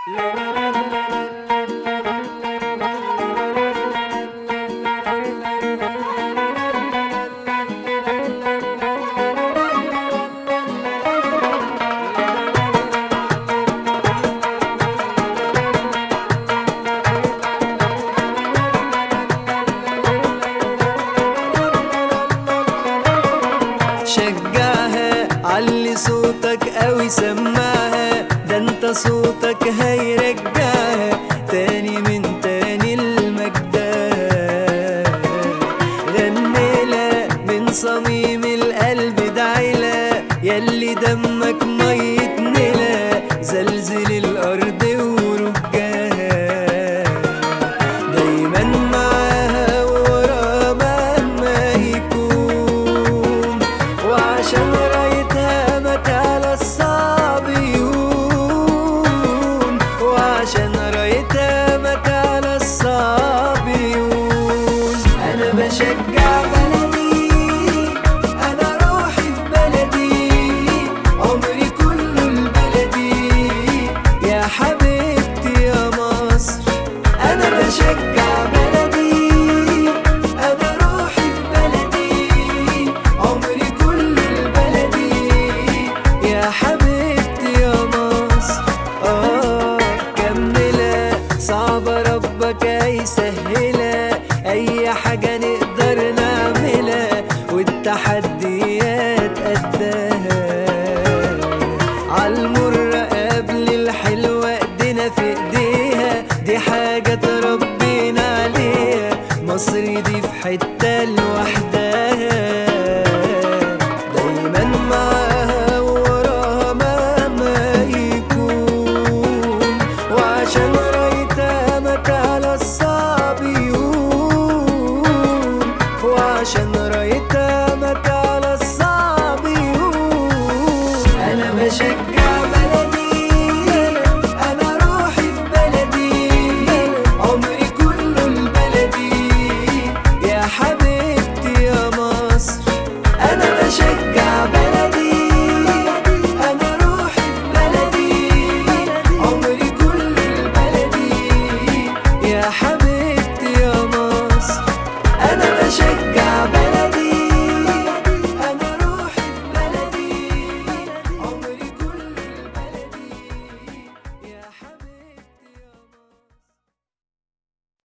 شجعها، علي صوتك قوي سمعها، ده انت صوتك هيرجعها تاني من تاني المجدها. غنيلها من صميم القلب، دعيلها ياللي دمك مية نيلها، زلزل الأرض ورجاها. دايما معاها وراها مهما يكون، وعشان رايتها ما تعلى الصعب يهون، وعشان رايتها ما تعلى الصعب يهون. أنا بشجع بلدي، أنا روحي في بلدي، عمري كله لبلدي يا حبيبتي يا مصر. أنا بشجع بلدي، أنا روحي في بلدي، عمري كله لبلدي يا حبيبتي يا مصر. كملها، صعبة ربك هيسهلها، أي حاجة نقدر نعملها والتحديات قدها. عالمرة قبل الحلوة ايدينا في ايديها، دي حاجة تربينا عليها، مصر دي في حتة لوحدها. دايما معاها ووراها مهما يكون، وعشان رايتها ما تعلى الصعب يهون، وعشان رايتها ما تعلى الصعب يهون. أنا بشجع